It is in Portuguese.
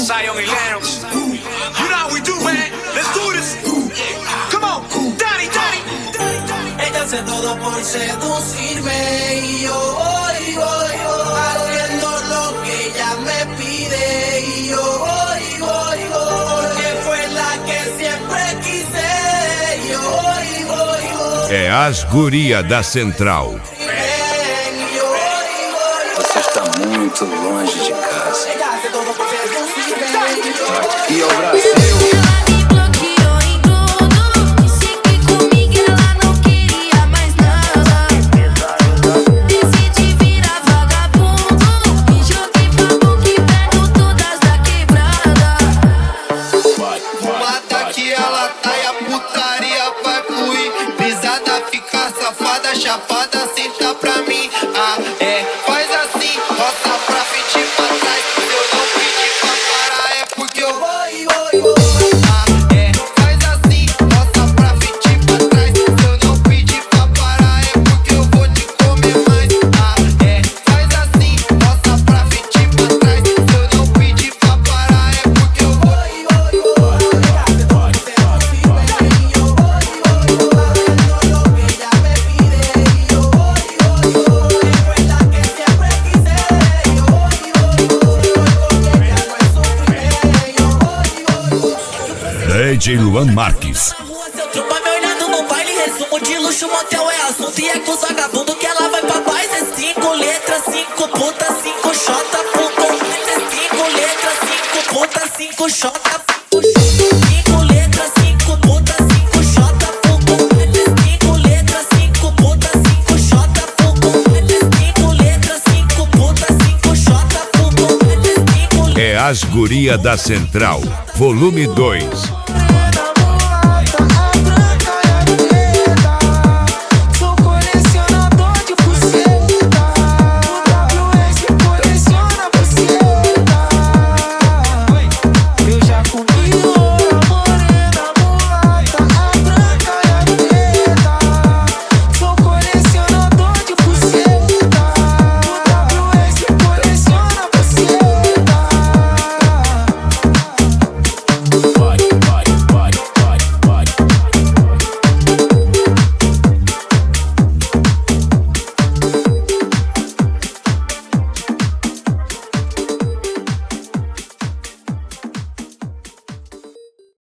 Zion e Lennox. You know how we do, man. Let's do this. Come on, Daddy. Ella hace todo por seducirme y yo haciendo lo que ella me pide y yo porque fue la que siempre quise y yo É as guria da Central. Você está muito longe de casa. Aqui é o Brasil. Chapada, senta pra mim, faz assim, roça pra frente e pra trás. Se eu não pedir pra parar é porque eu vou. Faz assim, roça pra frente e pra trás. Se eu não pedir pra parar é porque eu vou te comer mais. Faz assim, roça pra frente e pra trás. Se eu não pedir pra parar é porque eu vou. DJ Luan Marques. Seu trupa me olhando no baile, resumo de luxo, motel é assunto. E é com os vagabundos que ela vai pra paz. É 5 letras, 5 puta, 5 xota, puto. É 5 letras, 5 puta, 5 xota, puto. 5 letras, 5 puta, 5 xota, puto. É 5 letras, 5 puta, 5 xota, puto. É 5 letras, 5 puta, 5 xota, puto. É as guria da Central, volume 2.